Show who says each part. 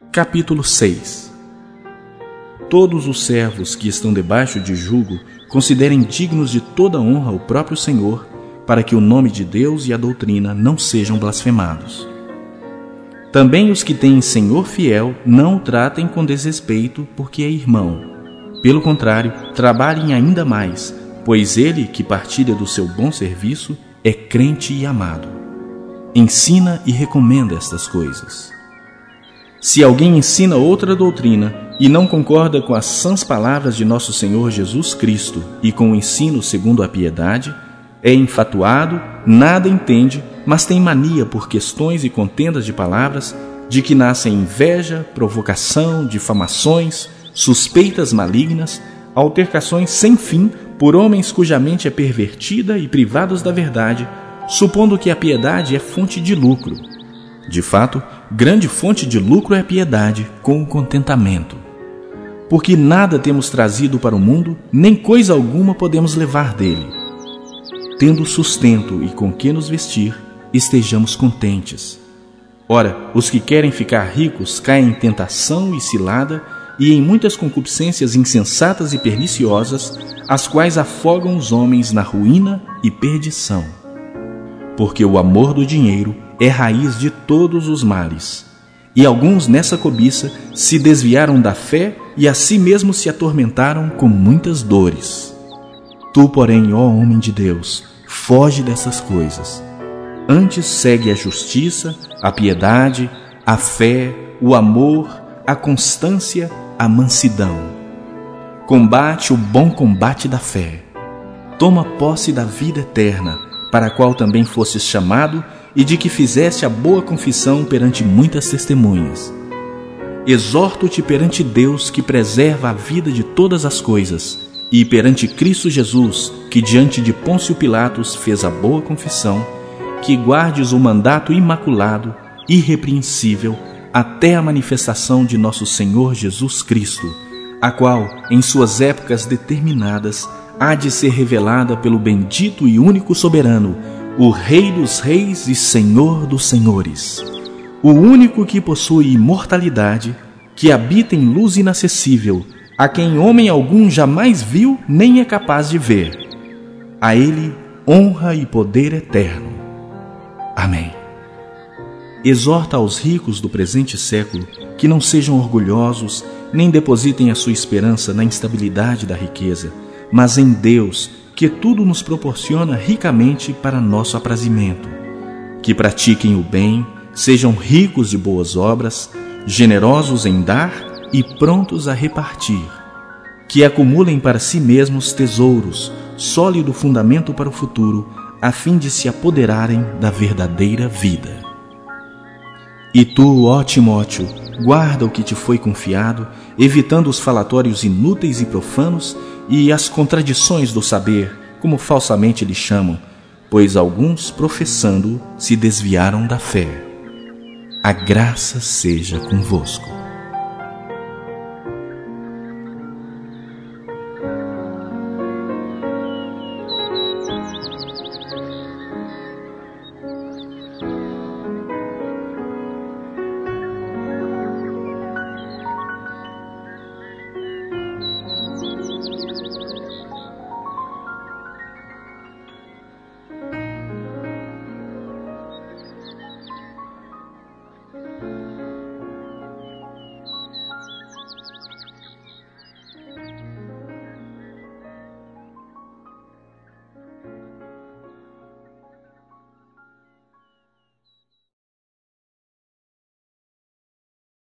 Speaker 1: Capítulo 6. Todos os servos que estão debaixo de jugo considerem dignos de toda honra o próprio Senhor, para que o nome de Deus e a doutrina não sejam blasfemados. Também os que têm Senhor fiel não o tratem com desrespeito, porque é irmão. Pelo contrário, trabalhem ainda mais, pois ele que partilha do seu bom serviço é crente e amado. Ensina e recomenda estas coisas. Se alguém ensina outra doutrina e não concorda com as sãs palavras de nosso Senhor Jesus Cristo e com o ensino segundo a piedade, é enfatuado, nada entende, mas tem mania por questões e contendas de palavras, de que nascem inveja, provocação, difamações, suspeitas malignas, altercações sem fim por homens cuja mente é pervertida e privados da verdade, supondo que a piedade é fonte de lucro. De fato, grande fonte de lucro é a piedade, com o contentamento. Porque nada temos trazido para o mundo, nem coisa alguma podemos levar dele. Tendo sustento e com que nos vestir, estejamos contentes. Ora, os que querem ficar ricos caem em tentação e cilada e em muitas concupiscências insensatas e perniciosas, as quais afogam os homens na ruína e perdição. Porque o amor do dinheiro é raiz de todos os males. E alguns nessa cobiça se desviaram da fé e a si mesmos se atormentaram com muitas dores. Tu, porém, ó homem de Deus, foge dessas coisas. Antes segue a justiça, a piedade, a fé, o amor, a constância, a mansidão. Combate o bom combate da fé. Toma posse da vida eterna, para a qual também fostes chamado, e de que fizeste a boa confissão perante muitas testemunhas. Exorto-te perante Deus, que preserva a vida de todas as coisas, e perante Cristo Jesus, que diante de Pôncio Pilatos fez a boa confissão, que guardes o mandato imaculado, irrepreensível, até a manifestação de nosso Senhor Jesus Cristo, a qual, em suas épocas determinadas, há de ser revelada pelo bendito e único soberano, o Rei dos reis e Senhor dos senhores, o único que possui imortalidade, que habita em luz inacessível, a quem homem algum jamais viu nem é capaz de ver. A ele honra e poder eterno. Amém. Exorta aos ricos do presente século que não sejam orgulhosos, nem depositem a sua esperança na instabilidade da riqueza, mas em Deus, que tudo nos proporciona ricamente para nosso aprazimento. Que pratiquem o bem, sejam ricos de boas obras, generosos em dar e prontos a repartir. Que acumulem para si mesmos tesouros, sólido fundamento para o futuro, a fim de se apoderarem da verdadeira vida. E tu, ó Timóteo, guarda o que te foi confiado, evitando os falatórios inúteis e profanos e as contradições do saber, como falsamente lhe chamam, pois alguns, professando, se desviaram da fé. A graça seja convosco.